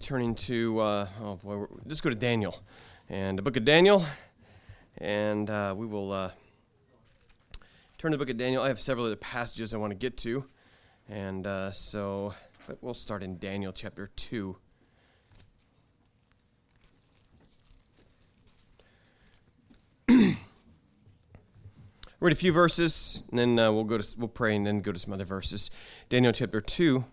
turning to, let's go to Daniel, and the book of Daniel, and we will turn to the book of Daniel. I have several other passages I want to get to, and but we'll start in Daniel chapter 2. Read a few verses, and then we'll pray, and then go to some other verses. Daniel chapter 2.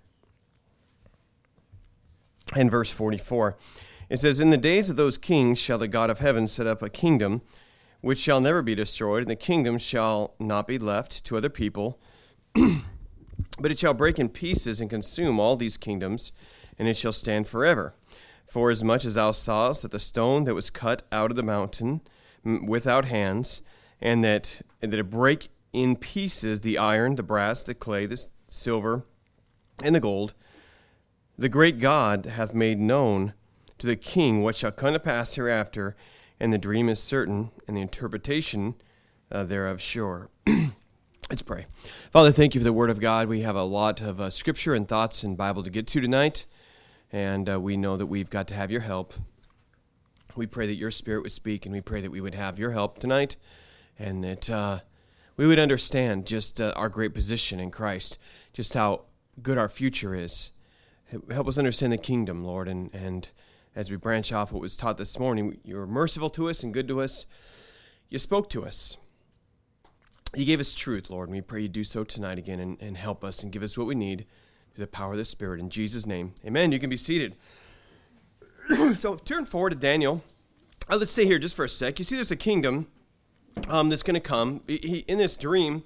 And verse 44, it says, "In the days of those kings shall the God of heaven set up a kingdom which shall never be destroyed, and the kingdom shall not be left to other people, but it shall break in pieces and consume all these kingdoms, and it shall stand forever. For as much as thou sawest that the stone that was cut out of the mountain without hands, and that it break in pieces the iron, the brass, the clay, the silver, and the gold, the great God hath made known to the king what shall come to pass hereafter, and the dream is certain, and the interpretation thereof sure." Let's pray. Father, thank you for the word of God. We have a lot of scripture and thoughts and Bible to get to tonight, and we know that we've got to have your help. We pray that your Spirit would speak, and we pray that we would have your help tonight, and that we would understand just our great position in Christ, just how good our future is. Help us understand the kingdom, Lord, and as we branch off what was taught this morning, you were merciful to us and good to us. You spoke to us. You gave us truth, Lord, and we pray you do so tonight again and help us and give us what we need through the power of the Spirit. In Jesus' name, amen. You can be seated. So turn forward to Daniel. Let's stay here just for a sec. You see there's a kingdom that's going to come. In this dream,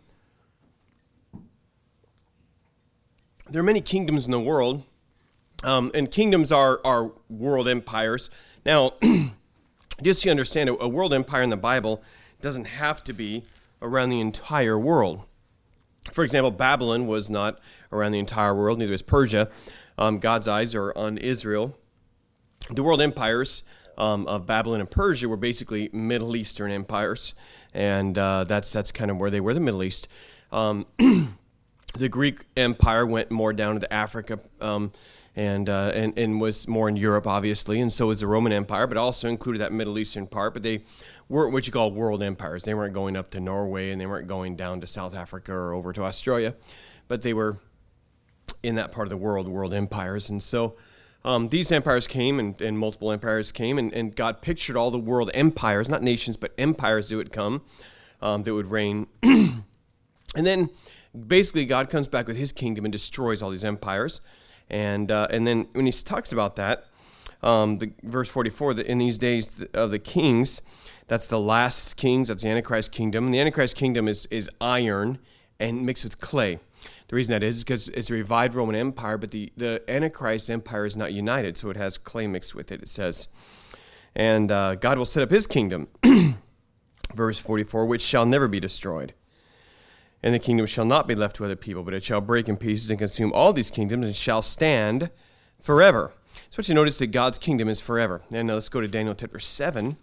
there are many kingdoms in the world. And kingdoms are world empires. Now, just so you understand, a world empire in the Bible doesn't have to be around the entire world. For example, Babylon was not around the entire world, neither is Persia. God's eyes are on Israel. The world empires of Babylon and Persia were basically Middle Eastern empires, and that's kind of where they were, the Middle East. The Greek Empire went more down to Africa, and was more in Europe, obviously, and so was the Roman Empire, but also included that Middle Eastern part, but they weren't what you call world empires. They weren't going up to Norway, and they weren't going down to South Africa or over to Australia, but they were in that part of the world empires, and so these empires came, and multiple empires came, and God pictured all the world empires, not nations, but empires that would come, that would reign, and then basically God comes back with his kingdom and destroys all these empires. And then when he talks about that, verse 44, that in these days of the kings, that's the last kings, that's the Antichrist kingdom. And the Antichrist kingdom is iron and mixed with clay. The reason that is because it's a revived Roman Empire, but the Antichrist empire is not united, so it has clay mixed with it, it says. And God will set up his kingdom, verse 44, which shall never be destroyed. And the kingdom shall not be left to other people, but it shall break in pieces and consume all these kingdoms and shall stand forever. So what you notice that God's kingdom is forever. And now let's go to Daniel chapter 7.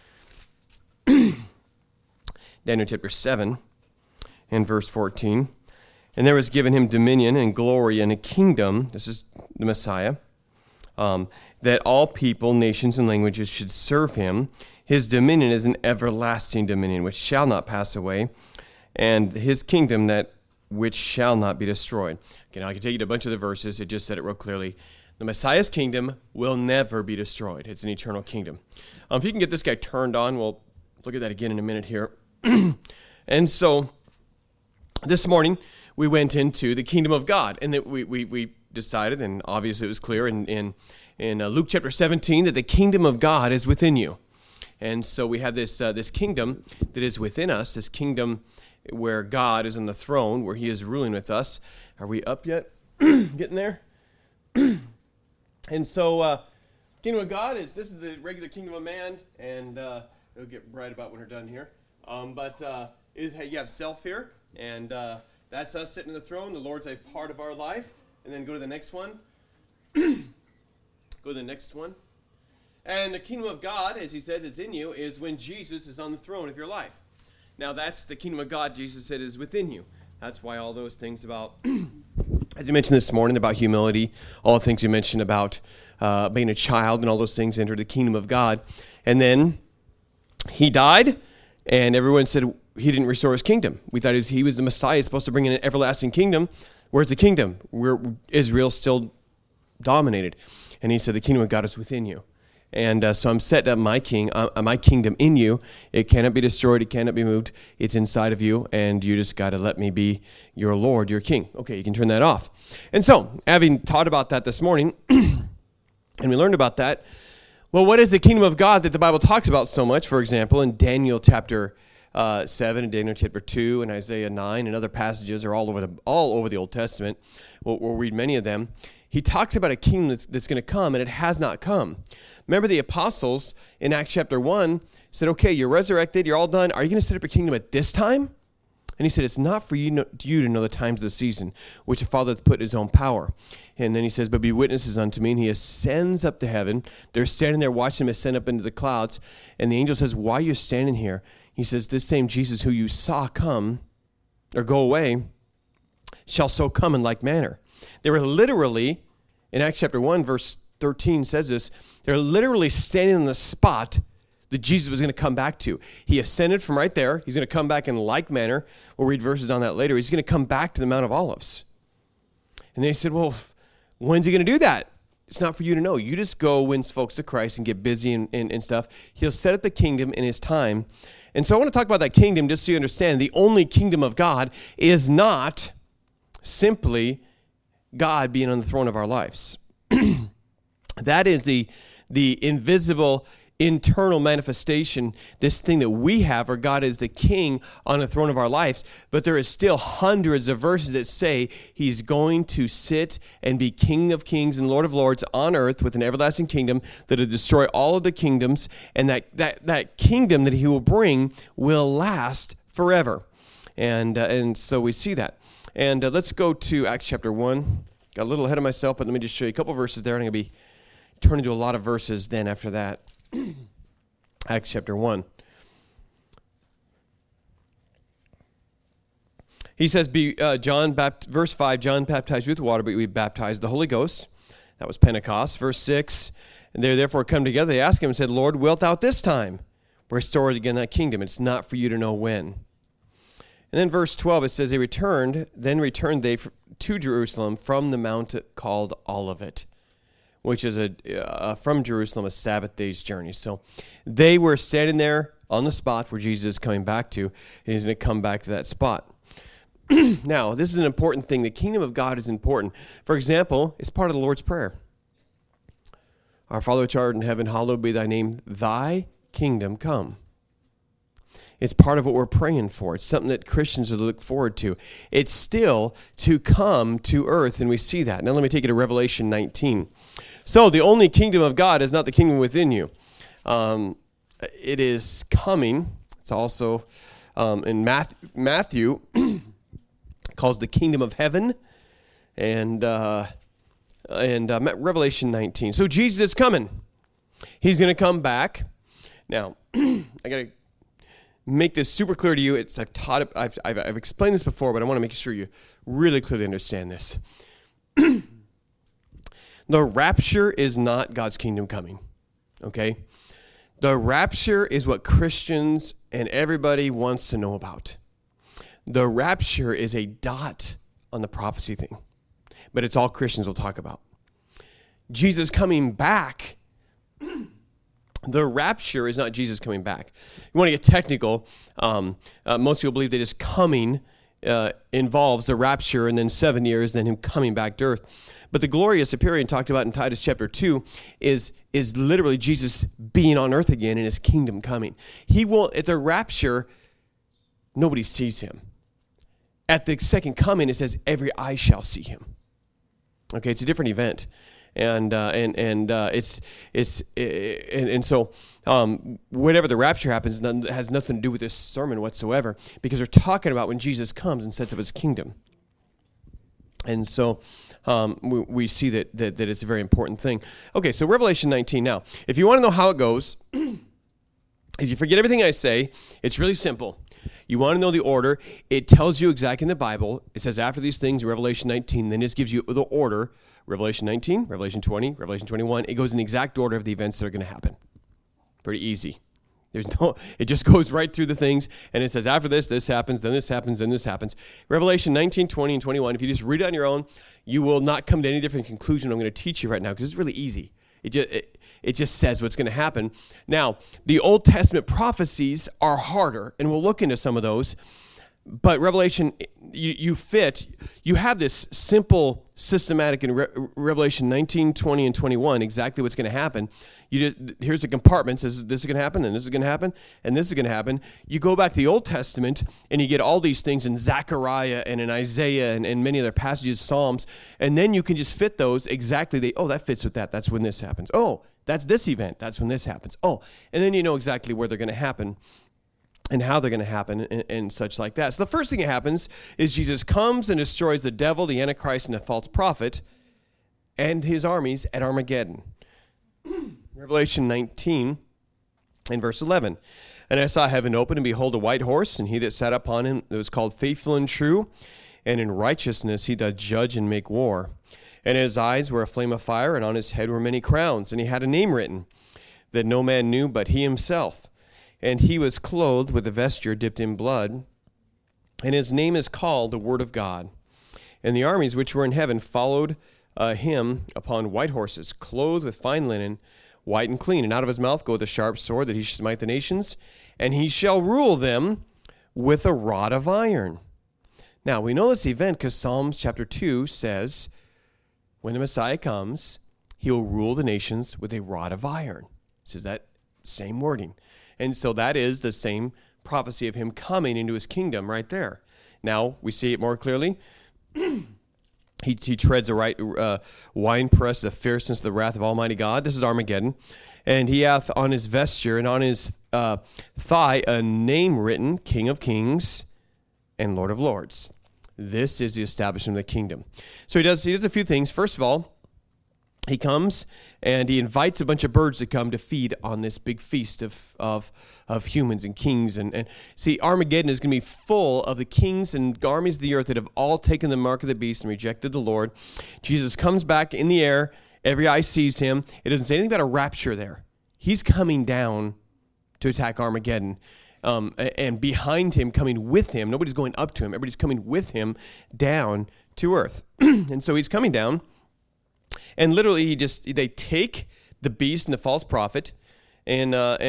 Daniel chapter 7 and verse 14. "And there was given him dominion and glory and a kingdom," this is the Messiah, "that all people, nations, and languages should serve him. His dominion is an everlasting dominion, which shall not pass away, and his kingdom that which shall not be destroyed." Okay, now I can take you to a bunch of the verses. It just said it real clearly. The Messiah's kingdom will never be destroyed. It's an eternal kingdom. If you can get this guy turned on, we'll look at that again in a minute here. And so this morning we went into the kingdom of God, and that we decided, and obviously it was clear in Luke chapter 17, that the kingdom of God is within you. And so we have this kingdom that is within us, this kingdom where God is on the throne, where he is ruling with us. Are we up yet? Getting there? And so, kingdom of God this is the regular kingdom of man, and it'll get right about when we're done here. You have self here, and that's us sitting on the throne. The Lord's a part of our life. And then go to the next one. Go to the next one. And the kingdom of God, as he says, it's in you, is when Jesus is on the throne of your life. Now that's the kingdom of God, Jesus said, is within you. That's why all those things about As you mentioned this morning about humility, all the things you mentioned about being a child and all those things enter the kingdom of God. And then he died, and everyone said he didn't restore his kingdom. We thought he was the Messiah, supposed to bring in an everlasting kingdom. Where's the kingdom? Where Israel still dominated. And he said, the kingdom of God is within you. And so I'm setting up my kingdom in you. It cannot be destroyed. It cannot be moved. It's inside of you, and you just got to let me be your Lord, your King. Okay, you can turn that off. And so, having taught about that this morning, and we learned about that, well, what is the kingdom of God that the Bible talks about so much? For example, in Daniel chapter 7, and Daniel chapter 2, and Isaiah 9, and other passages are all over the Old Testament. We'll read many of them. He talks about a kingdom that's going to come, and it has not come. Remember the apostles in Acts chapter 1 said, okay, you're resurrected, you're all done. Are you going to set up your kingdom at this time? And he said, it's not for you to know the times of the season, which the Father hath put in his own power. And then he says, but be witnesses unto me. And he ascends up to heaven. They're standing there watching him ascend up into the clouds. And the angel says, why are you standing here? He says, this same Jesus who you saw come or go away shall so come in like manner. They were literally, in Acts chapter 1, verse 13 says this, they're literally standing on the spot that Jesus was going to come back to. He ascended from right there. He's going to come back in like manner. We'll read verses on that later. He's going to come back to the Mount of Olives. And they said, well, when's he going to do that? It's not for you to know. You just go win folks to Christ and get busy and stuff. He'll set up the kingdom in his time. And so I want to talk about that kingdom just so you understand the only kingdom of God is not simply God being on the throne of our lives. That is the invisible internal manifestation, this thing that we have, where God is the king on the throne of our lives. But there is still hundreds of verses that say he's going to sit and be King of kings and Lord of lords on earth with an everlasting kingdom that will destroy all of the kingdoms, and that kingdom that he will bring will last forever. And so we see that. And let's go to Acts chapter 1. Got a little ahead of myself, but let me just show you a couple verses there, and I'm going to be turning to a lot of verses then after that. Acts chapter 1. He says, verse 5, John baptized you with water, but we baptized the Holy Ghost. That was Pentecost. Verse 6, and they therefore come together. They asked him and said, Lord, wilt thou at this time restore again that kingdom? It's not for you to know when. And then verse 12, it says, then returned they to Jerusalem from the mount called Olivet, which is from Jerusalem a Sabbath day's journey. So they were standing there on the spot where Jesus is coming back to, and he's going to come back to that spot. Now, this is an important thing. The kingdom of God is important. For example, it's part of the Lord's Prayer. Our Father which art in heaven, hallowed be thy name, thy kingdom come. It's part of what we're praying for. It's something that Christians are to look forward to. It's still to come to earth, and we see that. Now let me take you to Revelation 19. So the only kingdom of God is not the kingdom within you. It is coming. It's also in Matthew calls the kingdom of heaven, and Revelation 19. So Jesus is coming. He's going to come back. Now I got to make this super clear to you. I've explained this before, but I want to make sure you really clearly understand this. The rapture is not God's kingdom coming, okay? The rapture is what Christians and everybody wants to know about. The rapture is a dot on the prophecy thing, but it's all Christians will talk about. Jesus coming back, the rapture is not Jesus coming back. You want to get technical, most people believe that his coming involves the rapture and then 7 years, then him coming back to earth. But the glorious appearing talked about in Titus chapter 2 is literally Jesus being on earth again and his kingdom coming. He will, at the rapture, nobody sees him. At the second coming, it says every eye shall see him. Okay, it's a different event. And so whenever the rapture happens, it has nothing to do with this sermon whatsoever, because we're talking about when Jesus comes and sets up his kingdom. And so we see that it's a very important thing. Okay, so Revelation 19. Now, if you want to know how it goes, If you forget everything I say, it's really simple. You want to know the order. It tells you exactly in the Bible. It says after these things in Revelation 19, then this gives you the order. Revelation 19, Revelation 20, Revelation 21. It goes in the exact order of the events that are going to happen. Pretty easy. It just goes right through the things, and it says after this, this happens, then this happens, then this happens. Revelation 19, 20, and 21, if you just read it on your own, you will not come to any different conclusion I'm going to teach you right now, because it's really easy. It just says what's going to happen. Now, the Old Testament prophecies are harder, and we'll look into some of those. But Revelation, you have this simple systematic in Revelation 19, 20, and 21, exactly what's going to happen. Here's a compartment, says this is going to happen, and this is going to happen, and this is going to happen. You go back to the Old Testament, and you get all these things in Zechariah and in Isaiah and many other passages, Psalms, and then you can just fit those exactly. That fits with that. That's when this happens. Oh, that's this event. That's when this happens. Oh, and then you know exactly where they're going to happen and how they're going to happen and such like that. So the first thing that happens is Jesus comes and destroys the devil, the Antichrist, and the false prophet and his armies at Armageddon. Revelation 19 and verse 11. And I saw heaven open, and behold, a white horse, and he that sat upon him was called Faithful and True, and in righteousness he doth judge and make war. And his eyes were a flame of fire, and on his head were many crowns, and he had a name written that no man knew but he himself. And he was clothed with a vesture dipped in blood, and his name is called the Word of God. And the armies which were in heaven followed him upon white horses, clothed with fine linen, white and clean. And out of his mouth goeth a sharp sword, that he shall smite the nations, and he shall rule them with a rod of iron. Now, we know this event because Psalms chapter 2 says, when the Messiah comes, he will rule the nations with a rod of iron. It says that same wording. And so that is the same prophecy of him coming into his kingdom right there. Now, we see it more clearly. He treads a right winepress, the fierceness of the wrath of Almighty God. This is Armageddon. And he hath on his vesture and on his thigh a name written, King of Kings and Lord of Lords. This is the establishment of the kingdom. So he does a few things. First of all, he comes and he invites a bunch of birds to come to feed on this big feast of humans and kings. And see, Armageddon is going to be full of the kings and armies of the earth that have all taken the mark of the beast and rejected the Lord. Jesus comes back in the air. Every eye sees him. It doesn't say anything about a rapture there. He's coming down to attack Armageddon. And behind him, coming with him, nobody's going up to him. Everybody's coming with him down to earth. And so he's coming down. And literally, they take the beast and the false prophet, and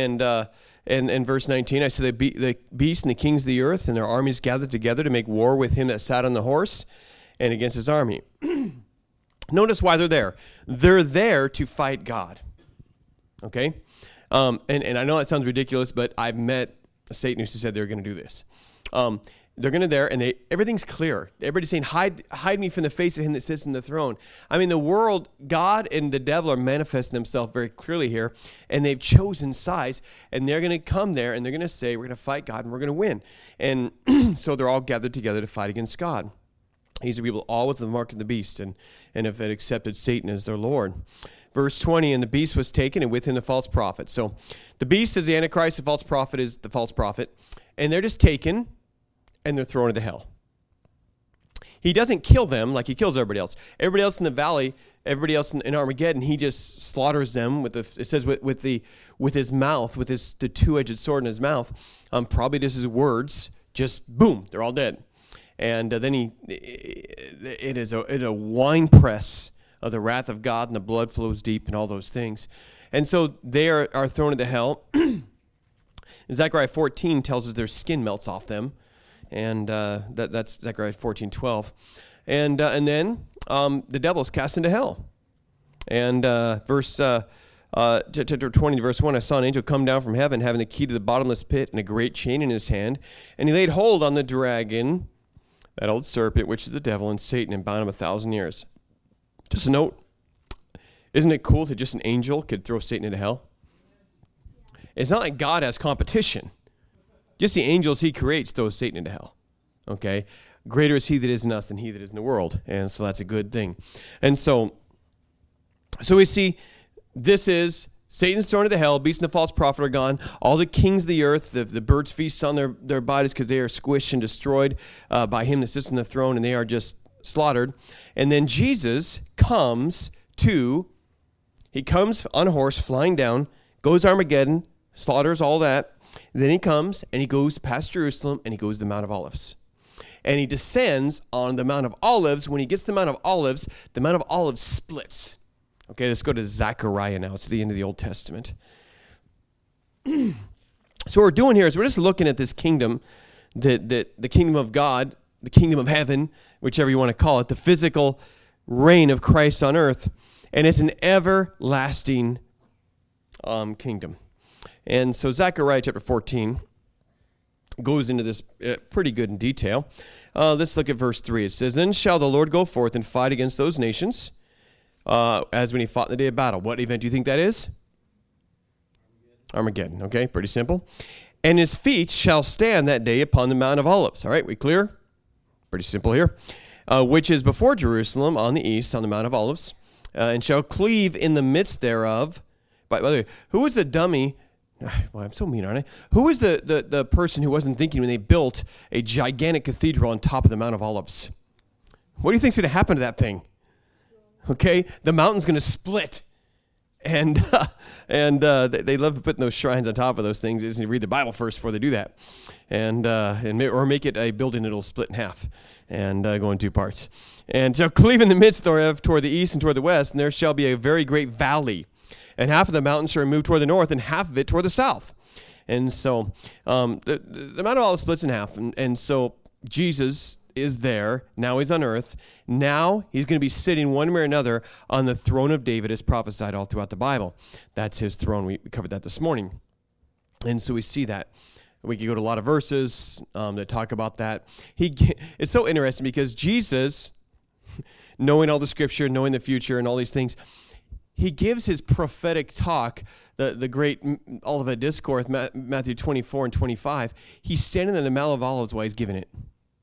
verse 19, I say the beast and the kings of the earth and their armies gathered together to make war with him that sat on the horse and against his army. Notice why they're there. They're there to fight God. Okay, and I know that sounds ridiculous, but I've met a Satanist who said they were going to do this. They're going to there, and everything's clear. Everybody's saying, hide me from the face of him that sits in the throne. I mean, the world, God and the devil are manifesting themselves very clearly here, and they've chosen sides, and they're going to come there, and they're going to say, we're going to fight God, and we're going to win. And so they're all gathered together to fight against God. These are people all with the mark of the beast, and have accepted Satan as their Lord. Verse 20, and the beast was taken, and with him the false prophet. So the beast is the Antichrist, the false prophet is the false prophet, and they're just taken, and they're thrown into hell. He doesn't kill them like he kills everybody else. Everybody else in the valley, everybody else in Armageddon, he just slaughters them with his mouth, with the two-edged sword in his mouth. Probably just his words, just boom, they're all dead. And then it is a winepress of the wrath of God, and the blood flows deep, and all those things. And so they are thrown into hell. Zechariah 14 tells us their skin melts off them. And that's Zechariah 14:12, and then the devil is cast into hell. And chapter 20, verse 1, I saw an angel come down from heaven, having the key to the bottomless pit and a great chain in his hand, and he laid hold on the dragon, that old serpent, which is the devil and Satan, and bound him 1,000 years. Just a note: isn't it cool that just an angel could throw Satan into hell? It's not like God has competition. Just the angels he creates throws Satan into hell. Okay? Greater is he that is in us than he that is in the world. And so that's a good thing. And so we see this is Satan's thrown into hell, beast and the false prophet are gone. All the kings of the earth, the birds feast on their bodies because they are squished and destroyed by him that sits on the throne, and they are just slaughtered. And then Jesus comes on a horse, flying down, goes Armageddon, slaughters all that. Then he comes, and he goes past Jerusalem, and he goes to the Mount of Olives. And he descends on the Mount of Olives. When he gets to the Mount of Olives splits. Okay, let's go to Zechariah now. It's the end of the Old Testament. So what we're doing here is we're just looking at this kingdom, the kingdom of God, the kingdom of heaven, whichever you want to call it, the physical reign of Christ on earth. And it's an everlasting kingdom. And so Zechariah chapter 14 goes into this pretty good in detail. Let's look at verse 3. It says, "Then shall the Lord go forth and fight against those nations, as when he fought in the day of battle." What event do you think that is? Armageddon. Okay, pretty simple. "And his feet shall stand that day upon the Mount of Olives." All right, we clear? Pretty simple here. "Which is before Jerusalem on the east, on the Mount of Olives, and shall cleave in the midst thereof." By the way, who was the dummy? Well, I'm so mean, aren't I? Who was the person who wasn't thinking when they built a gigantic cathedral on top of the Mount of Olives? What do you think's going to happen to that thing? Okay, the mountain's going to split, and they love putting those shrines on top of those things. They just need to read the Bible first before they do that, or make it a building that'll split in half and go in two parts. "And shall cleave in the midst thereof toward the east and toward the west, and there shall be a very great valley. And half of the mountain shall remove toward the north, and half of it toward the south." And so the Mount of Olives splits in half. And so Jesus is there. Now he's on earth. Now he's going to be sitting one way or another on the throne of David as prophesied all throughout the Bible. That's his throne. We covered that this morning. And so we see that. We could go to a lot of verses that talk about that. It's so interesting because Jesus, knowing all the scripture, knowing the future and all these things, he gives his prophetic talk, the great Olivet Discourse, Matthew 24 and 25. He's standing on the Mount of Olives while he's giving it.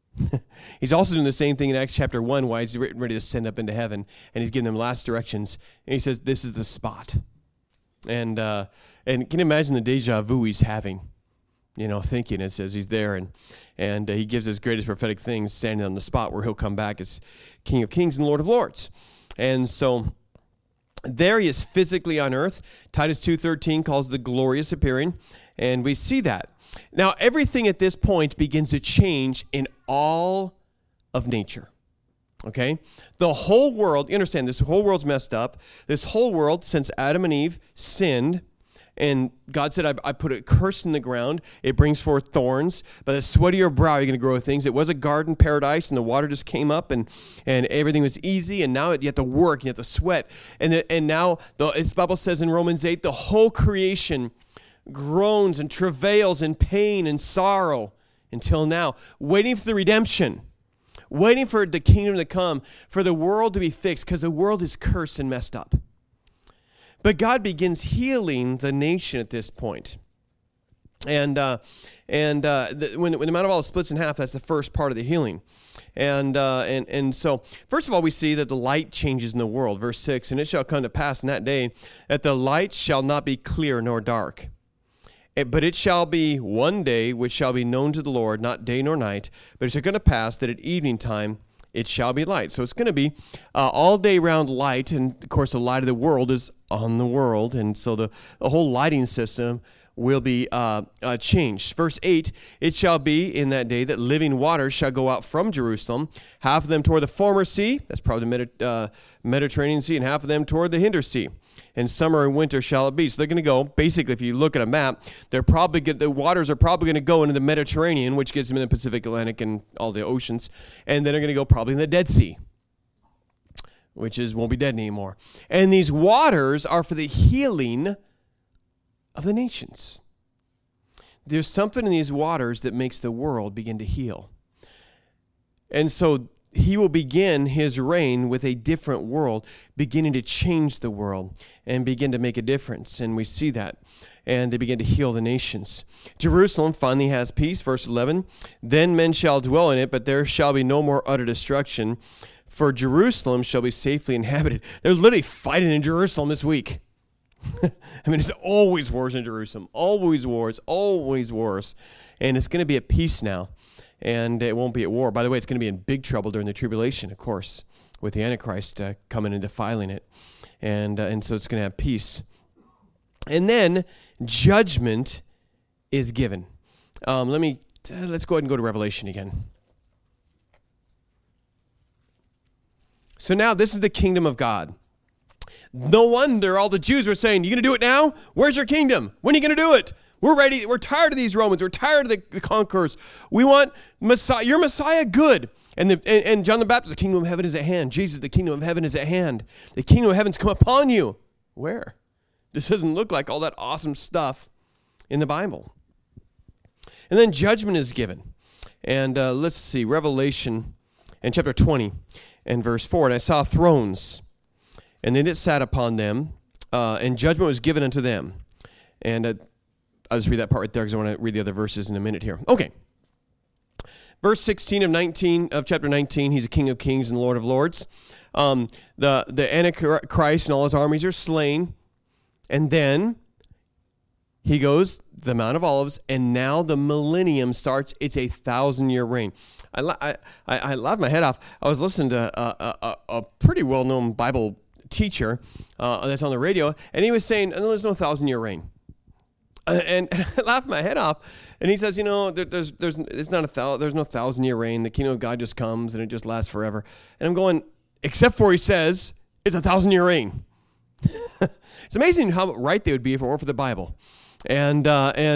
He's also doing the same thing in Acts chapter 1 while he's ready to send up into heaven, and he's giving them last directions. And he says, "This is the spot." And can you imagine the deja vu he's having? Thinking it says he's there, and he gives his greatest prophetic things standing on the spot where he'll come back as King of Kings and Lord of Lords. And so there he is physically on earth. Titus 2:13 calls the glorious appearing, and we see that. Now, everything at this point begins to change in all of nature, okay? The whole world, you understand, this whole world's messed up. This whole world, since Adam and Eve sinned, and God said, I put a curse in the ground. It brings forth thorns. By the sweat of your brow, you're going to grow things. It was a garden paradise, and the water just came up, and everything was easy. And now you have to work, you have to sweat. And now, as the Bible says in Romans 8, the whole creation groans and travails in pain and sorrow until now, waiting for the redemption, waiting for the kingdom to come, for the world to be fixed, because the world is cursed and messed up. But God begins healing the nation at this point. And when the Mount of Olives splits in half, that's the first part of the healing. And so, first of all, we see that the light changes in the world. Verse 6, "And it shall come to pass in that day that the light shall not be clear nor dark. But it shall be one day which shall be known to the Lord, not day nor night. But it shall come to pass that at evening time it shall be light." So it's going to be all day round light. And, of course, the light of the world is on the world. And so the whole lighting system will be changed. Verse 8, "It shall be in that day that living waters shall go out from Jerusalem, half of them toward the former sea," that's probably the Mediterranean Sea, "and half of them toward the hinder sea. And summer and winter shall it be." So they're going to go, basically, if you look at a map, the waters are probably going to go into the Mediterranean, which gives them in the Pacific, Atlantic, and all the oceans. And then they're going to go probably in the Dead Sea, which won't be dead anymore. And these waters are for the healing of the nations. There's something in these waters that makes the world begin to heal. And so he will begin his reign with a different world, beginning to change the world and begin to make a difference. And we see that. And they begin to heal the nations. Jerusalem finally has peace. Verse 11, "Then men shall dwell in it, but there shall be no more utter destruction, for Jerusalem shall be safely inhabited." They're literally fighting in Jerusalem this week. I mean, it's always wars in Jerusalem. Always wars. Always wars. And it's going to be at peace now. And it won't be at war. By the way, it's going to be in big trouble during the tribulation, of course, with the Antichrist coming and defiling it. And so it's going to have peace. And then judgment is given. Let's go ahead and go to Revelation again. So now this is the kingdom of God. No wonder all the Jews were saying, you going to do it now? Where's your kingdom? When are you going to do it? We're ready. We're tired of these Romans. We're tired of the conquerors. We want Messiah. Your Messiah good. And John the Baptist, the kingdom of heaven is at hand. Jesus, the kingdom of heaven is at hand. The kingdom of heaven's come upon you. Where? This doesn't look like all that awesome stuff in the Bible. And then judgment is given. And let's see, Revelation in chapter 20 and verse 4. And I saw thrones, and they that sat upon them, and judgment was given unto them. And I'll just read that part right there because I want to read the other verses in a minute here. Okay. Verse 16 of chapter 19, he's the King of kings and Lord of lords. The Antichrist and all his armies are slain. And then he goes, the Mount of Olives, and now the millennium starts. It's a 1,000-year reign. I laughed my head off. I was listening to a pretty well-known Bible teacher that's on the radio, and he was saying, no, there's no 1,000-year reign. And I laughed my head off. And he says, there's no 1,000-year reign. The kingdom of God just comes and it just lasts forever. And I'm going, except for he says it's a 1,000-year reign. It's amazing how right they would be if it weren't for the Bible. And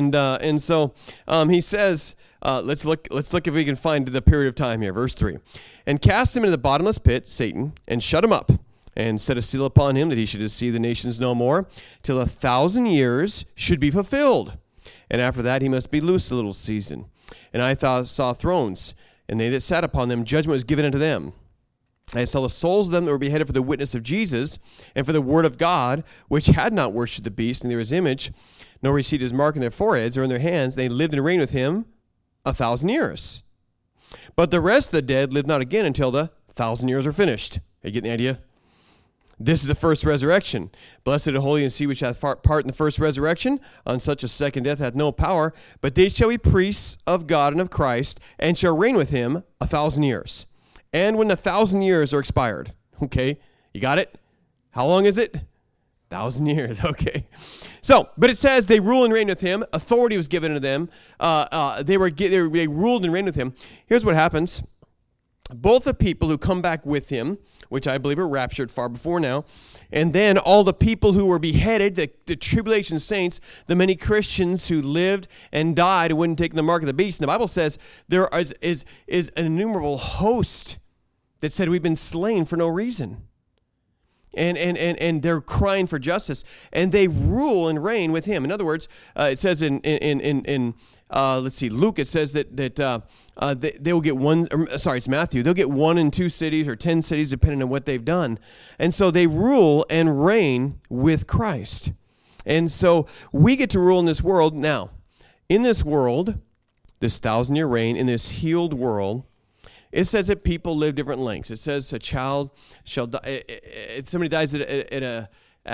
so he says, let's look if we can find the period of time here. Verse 3. And cast him into the bottomless pit, Satan, and shut him up, and set a seal upon him that he should deceive the nations no more, till 1,000 years should be fulfilled. And after that he must be loosed a little season. And I saw thrones, and they that sat upon them, judgment was given unto them. I saw the souls of them that were beheaded for the witness of Jesus, and for the word of God, which had not worshipped the beast neither his image, nor received his mark in their foreheads or in their hands. They lived and reigned with him 1,000 years. But the rest of the dead lived not again until the 1,000 years were finished. Are you getting the idea? This is the first resurrection. Blessed and holy and see which hath part in the first resurrection. On such a second death hath no power, but they shall be priests of God and of Christ, and shall reign with him 1,000 years. And when the 1,000 years are expired, okay, you got it? How long is it? 1,000 years, okay. So, but it says they rule and reign with him. Authority was given to them. They ruled and reigned with him. Here's what happens. Both the people who come back with him, which I believe are raptured far before now, and then all the people who were beheaded, the tribulation saints, the many Christians who lived and died and wouldn't take the mark of the beast. And the Bible says there is an innumerable host that said we've been slain for no reason. And they're crying for justice, and they rule and reign with him. In other words, it says in let's see, Luke, it says that they will get one, it's Matthew, they'll get 1 and 2 cities or 10 cities depending on what they've done. And so they rule and reign with Christ. And so we get to rule in this world. Now, in this world, this 1,000-year reign, in this healed world, it says that people live different lengths. It says a child shall die. If somebody dies at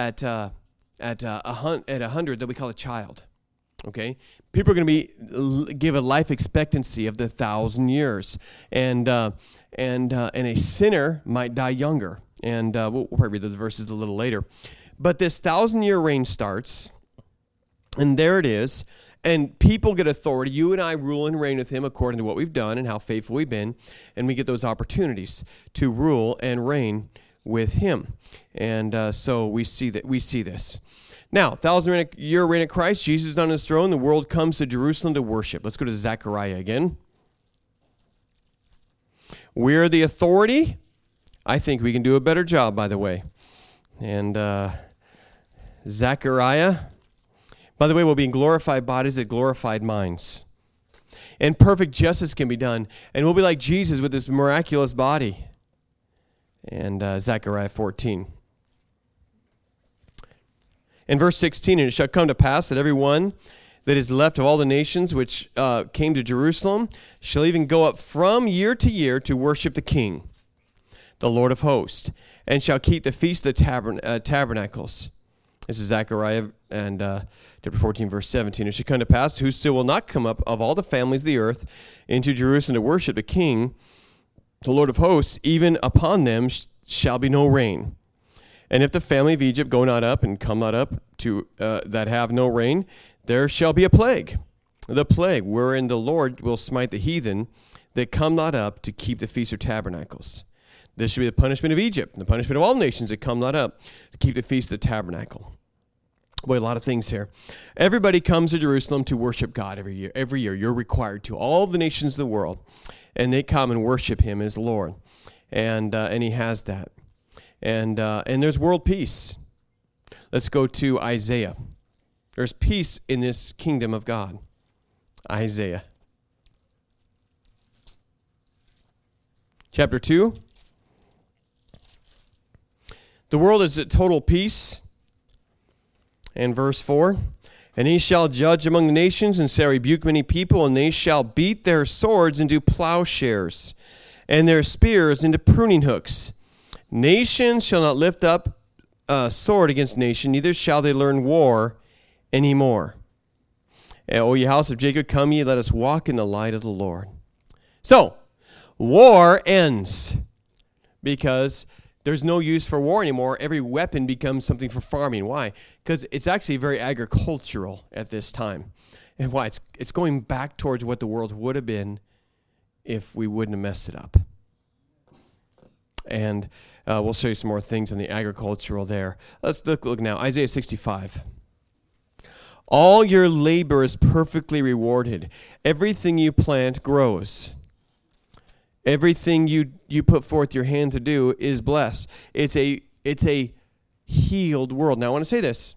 100, that we call a child. Okay, people are going to give a life expectancy of the 1,000 years, and a sinner might die younger. And we'll probably read those verses a little later. But this 1,000-year reign starts, and there it is. And people get authority. You and I rule and reign with him according to what we've done and how faithful we've been. And we get those opportunities to rule and reign with him. And so we see this. Now, 1,000-year reign of Christ. Jesus is on his throne. The world comes to Jerusalem to worship. Let's go to Zechariah again. We're the authority. I think we can do a better job, by the way. And Zechariah. By the way, we'll be in glorified bodies at glorified minds. And perfect justice can be done. And we'll be like Jesus with this miraculous body. And Zechariah 14. In verse 16, and it shall come to pass that every one that is left of all the nations which came to Jerusalem shall even go up from year to year to worship the King, the Lord of hosts, and shall keep the feast of tabernacles. This is Zechariah and chapter 14, verse 17. It shall come to pass, whoso will not come up of all the families of the earth into Jerusalem to worship the King, the Lord of hosts, even upon them shall be no rain. And if the family of Egypt go not up and come not up to that have no rain, there shall be a plague. The plague wherein the Lord will smite the heathen that come not up to keep the feast of tabernacles. This shall be the punishment of Egypt, and the punishment of all nations that come not up to keep the feast of the tabernacle. Boy, a lot of things here. Everybody comes to Jerusalem to worship God every year. Every year, you're required to. All the nations of the world, and they come and worship Him as Lord, and He has that. And there's world peace. Let's go to Isaiah. There's peace in this kingdom of God. Isaiah. Chapter 2. The world is at total peace. And verse 4. And he shall judge among the nations, and shall rebuke many people, and they shall beat their swords into plowshares, and their spears into pruning hooks. Nation shall not lift up a sword against nation, neither shall they learn war any more. O ye house of Jacob, come ye, let us walk in the light of the Lord. So, war ends because there's no use for war anymore. Every weapon becomes something for farming. Why? Because it's actually very agricultural at this time. And why? It's going back towards what the world would have been if we wouldn't have messed it up. And we'll show you some more things on the agricultural there. Let's look now. Isaiah 65. All your labor is perfectly rewarded. Everything you plant grows. Everything you put forth your hand to do is blessed. It's a healed world. Now I want to say this.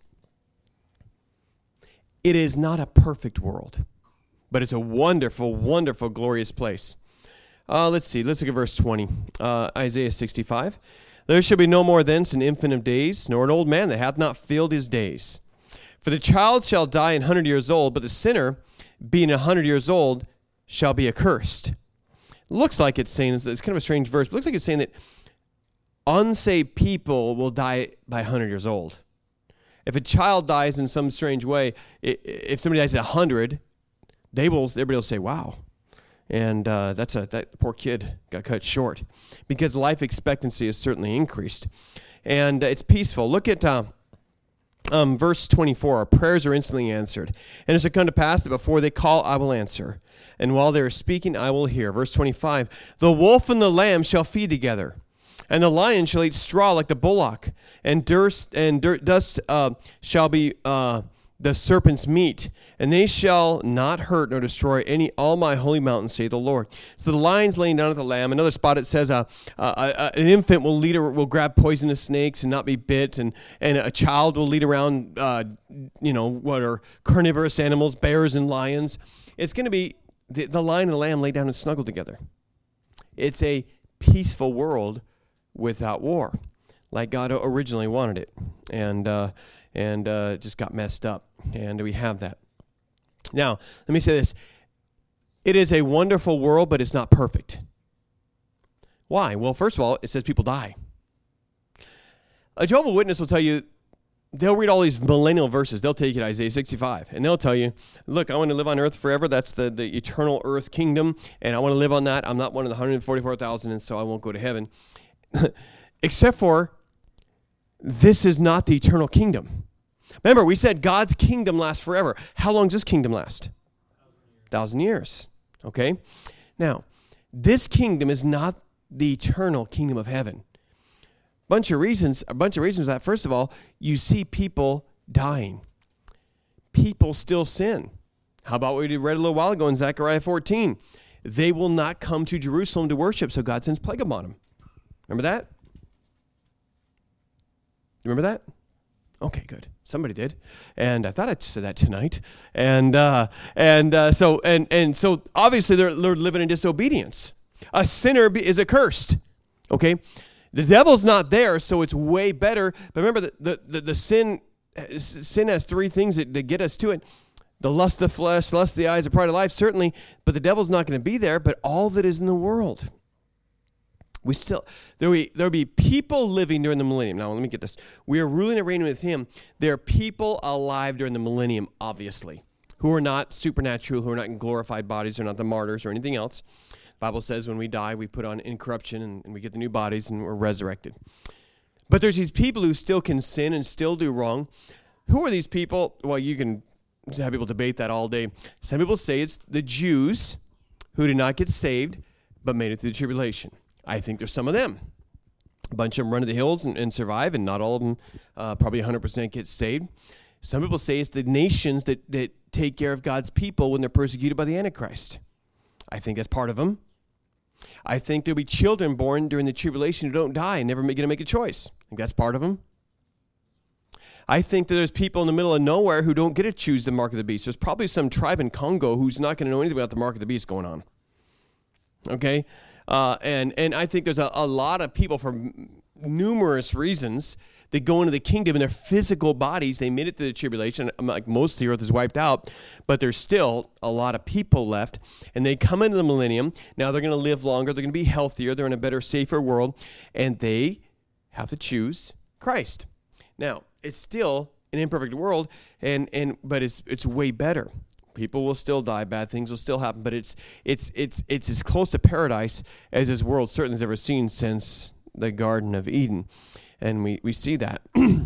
It is not a perfect world, but it's a wonderful, wonderful, glorious place. Let's see. Let's look at verse 20. Isaiah 65. There shall be no more thence an infant of days, nor an old man that hath not filled his days. For the child shall die 100 years old, but the sinner, being 100 years old, shall be accursed. Looks like it's saying, it's kind of a strange verse, but it looks like it's saying that unsaved people will die by 100 years old. If a child dies in some strange way, if somebody dies at 100, everybody will say, wow. And that poor kid got cut short because life expectancy has certainly increased. And it's peaceful. Look at verse 24. Our prayers are instantly answered. And it shall come to pass that before they call, I will answer. And while they are speaking, I will hear. Verse 25. The wolf and the lamb shall feed together, and the lion shall eat straw like the bullock, and dust shall be the serpent's meat, and they shall not hurt nor destroy all my holy mountains, say the Lord. So the lion's laying down at the lamb. Another spot it says an infant will grab poisonous snakes and not be bit, and a child will lead around what are carnivorous animals, bears and lions. It's going to be the lion and the lamb lay down and snuggle together. It's a peaceful world without war, like God originally wanted it, and just got messed up, and we have that. Now, let me say this. It is a wonderful world, but it's not perfect. Why? Well, first of all, it says people die. A Jehovah's Witness will tell you, they'll read all these millennial verses. They'll take you to Isaiah 65, and they'll tell you, look, I want to live on earth forever. That's the eternal earth kingdom, and I want to live on that. I'm not one of the 144,000, and so I won't go to heaven. Except for, this is not the eternal kingdom. Remember, we said God's kingdom lasts forever. How long does this kingdom last? 1,000 years. Okay? Now, this kingdom is not the eternal kingdom of heaven. A bunch of reasons that, first of all, you see people dying. People still sin. How about what we read a little while ago in Zechariah 14? They will not come to Jerusalem to worship, so God sends plague upon them. Remember that? You remember that? Okay, good. Somebody did, and I thought I said that tonight. So obviously they're living in disobedience. A sinner is accursed. Okay, the devil's not there, so it's way better. But remember, the sin has three things that get us to it: the lust of the flesh, lust of the eyes, the pride of life, certainly. But the devil's not going to be there. But all that is in the world. There'll be people living during the millennium. Now, let me get this. We are ruling and reigning with him. There are people alive during the millennium, obviously, who are not supernatural, who are not in glorified bodies, or not the martyrs or anything else. The Bible says when we die, we put on incorruption and we get the new bodies and we're resurrected. But there's these people who still can sin and still do wrong. Who are these people? Well, you can have people debate that all day. Some people say it's the Jews who did not get saved but made it through the tribulation. I think there's some of them. A bunch of them run to the hills and survive, and not all of them, probably 100% get saved. Some people say it's the nations that take care of God's people when they're persecuted by the Antichrist. I think that's part of them. I think there'll be children born during the tribulation who don't die and never going to make a choice. I think that's part of them. I think that there's people in the middle of nowhere who don't get to choose the mark of the beast. There's probably some tribe in Congo who's not going to know anything about the mark of the beast going on. Okay? And I think there's a lot of people for numerous reasons that go into the kingdom in their physical bodies. They made it through the tribulation. Like most of the earth is wiped out, but there's still a lot of people left. And they come into the millennium. Now they're going to live longer. They're going to be healthier. They're in a better, safer world. And they have to choose Christ. Now, it's still an imperfect world, but it's way better. People will still die, bad things will still happen, but it's as close to paradise as this world certainly has ever seen since the Garden of Eden. And we see that.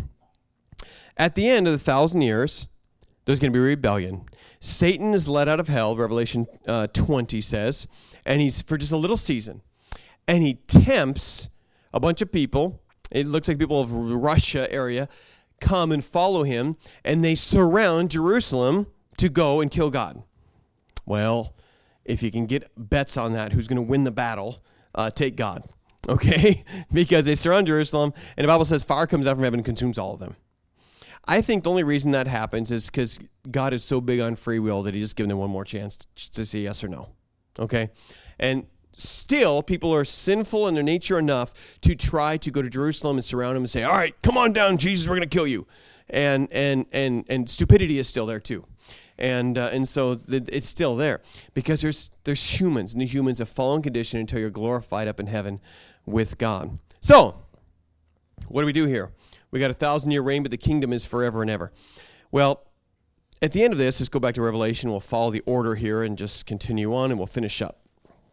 At the end of the 1,000 years, there's going to be rebellion. Satan is let out of hell, Revelation 20 says, and he's for just a little season. And he tempts a bunch of people. It looks like people of Russia area come and follow him, and they surround Jerusalem to go and kill God. Well, if you can get bets on that, who's going to win the battle, take God. Okay? Because they surround Jerusalem, and the Bible says fire comes out from heaven and consumes all of them. I think the only reason that happens is because God is so big on free will that he just given them one more chance to say yes or no. Okay? And still, people are sinful in their nature enough to try to go to Jerusalem and surround him and say, all right, come on down, Jesus, we're going to kill you. And stupidity is still there too. And so it's still there because there's humans, and the humans have fallen condition until you're glorified up in heaven with God. So, what do we do here? We got a 1,000-year reign, but the kingdom is forever and ever. Well, at the end of this, let's go back to Revelation. We'll follow the order here and just continue on, and we'll finish up.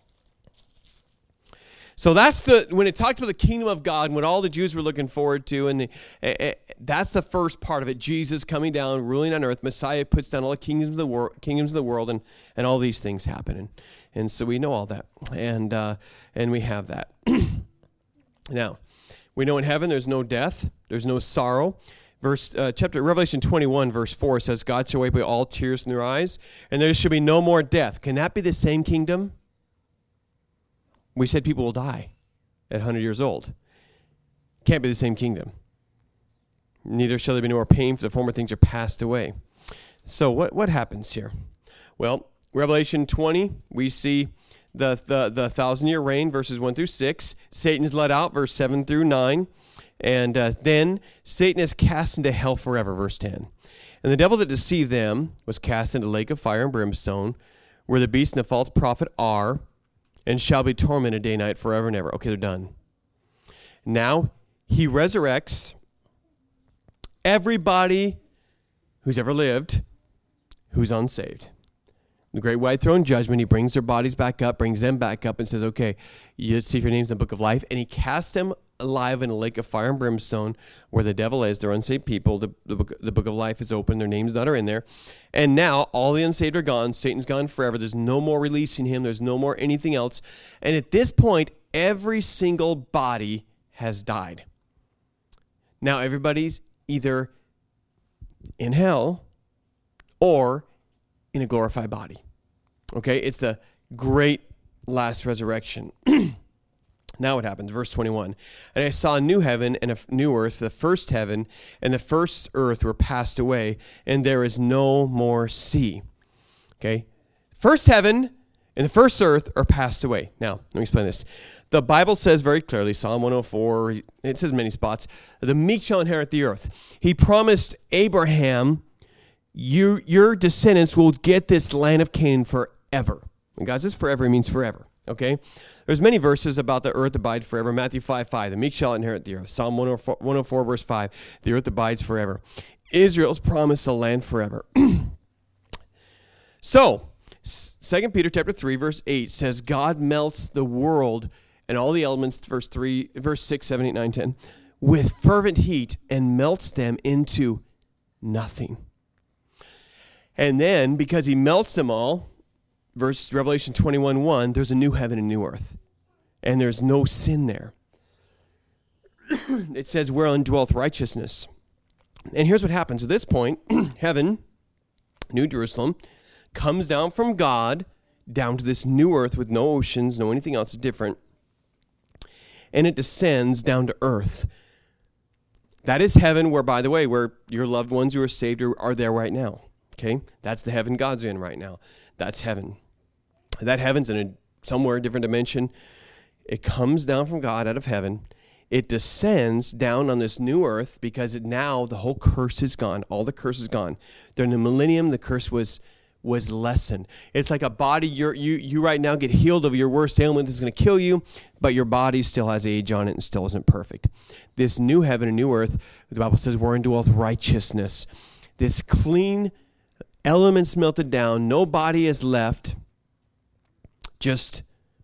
So that's when it talks about the kingdom of God and what all the Jews were looking forward to, and that's the first part of it. Jesus coming down, ruling on earth. Messiah puts down all the kingdoms of the world, and all these things happen. And so we know all that, and we have that. Now, we know in heaven there's no death, there's no sorrow. Revelation 21, verse 4 says, God shall wipe away all tears from their eyes, and there shall be no more death. Can that be the same kingdom? We said people will die at 100 years old. Can't be the same kingdom. Neither shall there be no more pain, for the former things are passed away. So what happens here? Well, Revelation 20, we see the 1,000-year reign, verses 1 through 6. Satan is let out, verse 7 through 9. And then Satan is cast into hell forever, verse 10. And the devil that deceived them was cast into the lake of fire and brimstone, where the beast and the false prophet are, and shall be tormented day and night forever and ever. Okay, they're done. Now, he resurrects everybody who's ever lived who's unsaved. The great white throne judgment, he brings their bodies back up, brings them back up, and says, okay, you see if your name's in the book of life. And he casts them alive in a lake of fire and brimstone where the devil is. They're unsaved people. The book of life is open. Their names not are in there. And now all the unsaved are gone. Satan's gone forever. There's no more releasing him. There's no more anything else. And at this point, every single body has died. Now everybody's either in hell or in a glorified body. Okay? It's the great last resurrection. Now what happens? Verse 21. And I saw a new heaven and a new earth. The first heaven and the first earth were passed away, and there is no more sea. Okay? First heaven and the first earth are passed away. Now, let me explain this. The Bible says very clearly, Psalm 104, it says many spots, the meek shall inherit the earth. He promised Abraham, your descendants will get this land of Canaan forever. When God says forever, it means forever. Okay? There's many verses about the earth abides forever. Matthew 5:5, the meek shall inherit the earth. Psalm 104, verse 5, the earth abides forever. Israel's promised a land forever. So, 2 Peter chapter 3, verse 8 says, God melts the world and all the elements, verse 6, 7, 8, 9, 10, with fervent heat and melts them into nothing. And then, because he melts them all, Revelation 21:1, there's a new heaven and new earth. And there's no sin there. It says, wherein dwelleth righteousness. And here's what happens. At this point, heaven, New Jerusalem, comes down from God down to this new earth with no oceans, no anything else different. And it descends down to earth. That is heaven where, by the way, where your loved ones who are saved are there right now. Okay? That's the heaven God's in right now. That's heaven. That heaven's in somewhere different dimension. It comes down from God out of heaven. It descends down on this new earth because now the whole curse is gone. All the curse is gone. During the millennium, the curse was lessened. It's like a body. You right now get healed of your worst ailment that's going to kill you, but your body still has age on it and still isn't perfect. This new heaven and new earth, the Bible says, wherein dwelleth righteousness. This clean elements melted down. No body is left. Just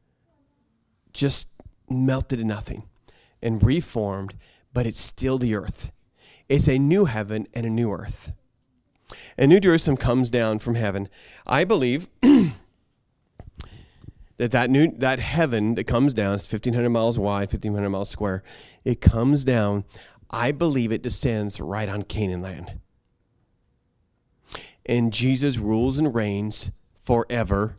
melted to nothing and reformed, but it's still the earth. It's a new heaven and a new earth. And New Jerusalem comes down from heaven. I believe that heaven that comes down is 1,500 miles wide, 1,500 miles square. It comes down. I believe it descends right on Canaan land. And Jesus rules and reigns forever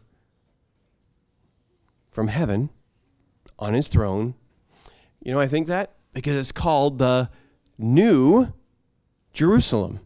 from heaven on his throne. You know, I think that because it's called the New Jerusalem.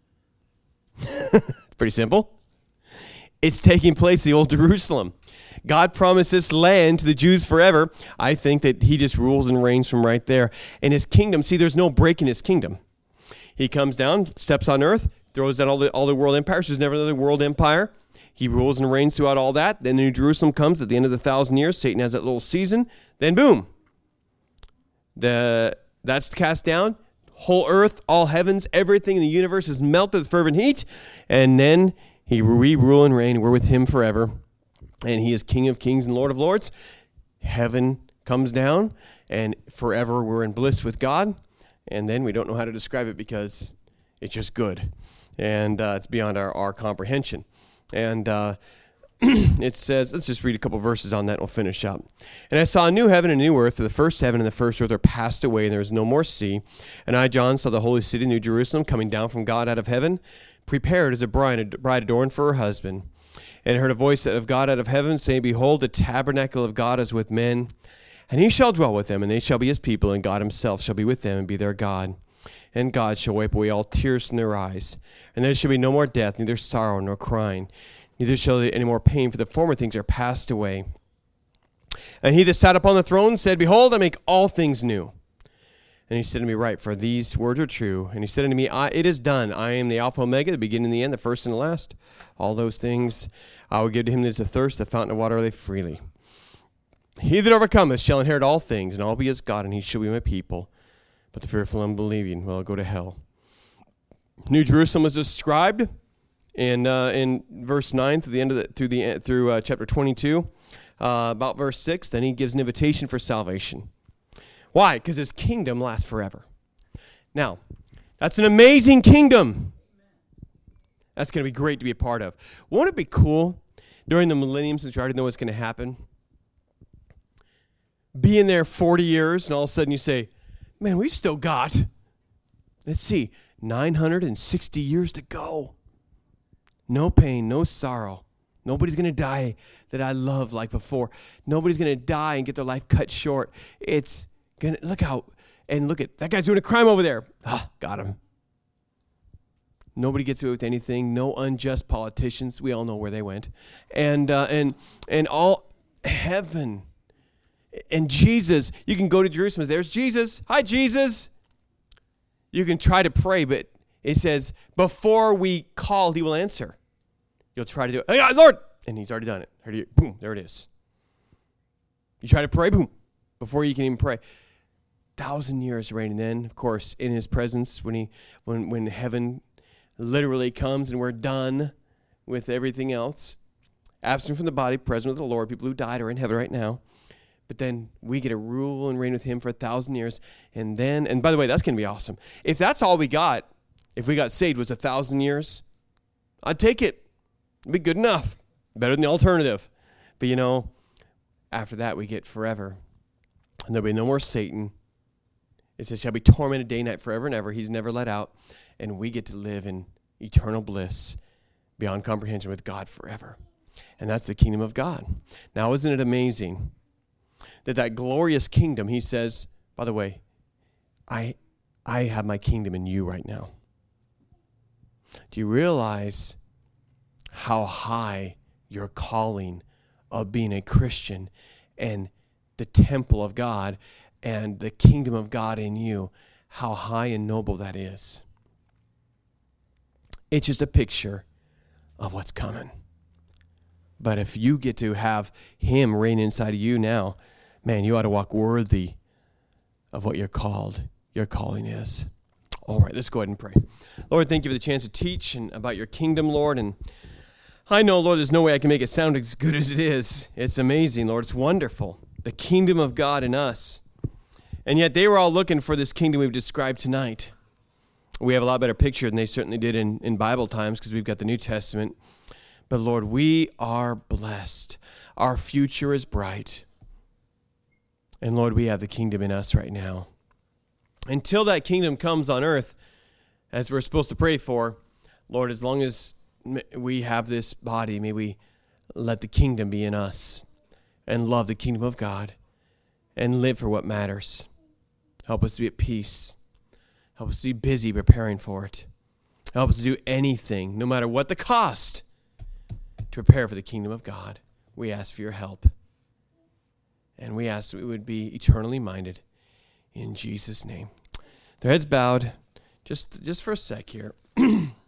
Pretty simple. It's taking place in the old Jerusalem. God promised this land to the Jews forever. I think that he just rules and reigns from right there. And his kingdom, see, there's no break in his kingdom. He comes down, steps on earth, throws down all the world empires. There's never another world empire. He rules and reigns throughout all that. Then the New Jerusalem comes at the end of the 1,000 years. Satan has that little season. Then boom. That's cast down. Whole earth, all heavens, everything in the universe is melted with fervent heat. And then we rule and reign. We're with him forever. And he is King of kings and Lord of lords. Heaven comes down. And forever we're in bliss with God. And then we don't know how to describe it because it's just good. And it's beyond our comprehension. And it says, let's just read a couple verses on that and we'll finish up. And I saw a new heaven and a new earth, for the first heaven and the first earth are passed away, and there is no more sea. And I, John, saw the holy city, New Jerusalem, coming down from God out of heaven, prepared as a bride adorned for her husband. And I heard a voice of God out of heaven, saying, Behold, the tabernacle of God is with men, and he shall dwell with them, and they shall be his people, and God himself shall be with them and be their God. And God shall wipe away all tears from their eyes. And there shall be no more death, neither sorrow nor crying. Neither shall there be any more pain, for the former things are passed away. And he that sat upon the throne said, Behold, I make all things new. And he said to me, Write, for these words are true. And he said unto me, It is done. I am the Alpha and Omega, the beginning and the end, the first and the last. All those things I will give to him that is athirst, the fountain of water live freely. He that overcometh shall inherit all things, and I'll be his God, and he shall be my people. But the fearful and unbelieving will go to hell. New Jerusalem was described in verse 9 through the end of through chapter 22, about verse 6. Then he gives an invitation for salvation. Why? Because his kingdom lasts forever. Now, that's an amazing kingdom. That's going to be great to be a part of. Won't it be cool during the millennium, since we already know what's going to happen? Being there 40 years, and all of a sudden you say, man, we've still got, let's see, 960 years to go. No pain, no sorrow. Nobody's going to die that I love like before. Nobody's going to die and get their life cut short. It's going to, look out, and look at, that guy's doing a crime over there. Got him. Nobody gets away with anything. No unjust politicians. We all know where they went. And all heaven. And Jesus, you can go to Jerusalem. There's Jesus. Hi, Jesus. You can try to pray, but it says, before we call, he will answer. You'll try to do it. Hey, Lord! And he's already done it. Boom, there it is. You try to pray, boom, before you can even pray. 1,000 years reigning. Then, of course, in his presence, when heaven literally comes and we're done with everything else, absent from the body, present with the Lord, people who died are in heaven right now. But then we get to rule and reign with him for 1,000 years. And by the way, that's going to be awesome. If that's all we got, if we got saved was 1,000 years, I'd take it. It'd be good enough. Better than the alternative. But after that we get forever. And there'll be no more Satan. It says, shall be tormented day and night forever and ever. He's never let out. And we get to live in eternal bliss beyond comprehension with God forever. And that's the kingdom of God. Now, isn't it amazing that glorious kingdom, he says, by the way, I have my kingdom in you right now. Do you realize how high your calling of being a Christian and the temple of God and the kingdom of God in you, how high and noble that is? It's just a picture of what's coming. But if you get to have him reign inside of you now, man, you ought to walk worthy of what your calling is. All right, let's go ahead and pray. Lord, thank you for the chance to teach and about your kingdom, Lord. And I know, Lord, there's no way I can make it sound as good as it is. It's amazing, Lord. It's wonderful. The kingdom of God in us. And yet they were all looking for this kingdom we've described tonight. We have a lot better picture than they certainly did in Bible times because we've got the New Testament. But Lord, we are blessed. Our future is bright. And Lord, we have the kingdom in us right now. Until that kingdom comes on earth, as we're supposed to pray for, Lord, as long as we have this body, may we let the kingdom be in us and love the kingdom of God and live for what matters. Help us to be at peace. Help us to be busy preparing for it. Help us to do anything, no matter what the cost, to prepare for the kingdom of God. We ask for your help. And we ask that we would be eternally minded in Jesus' name. Their heads bowed, just for a sec here.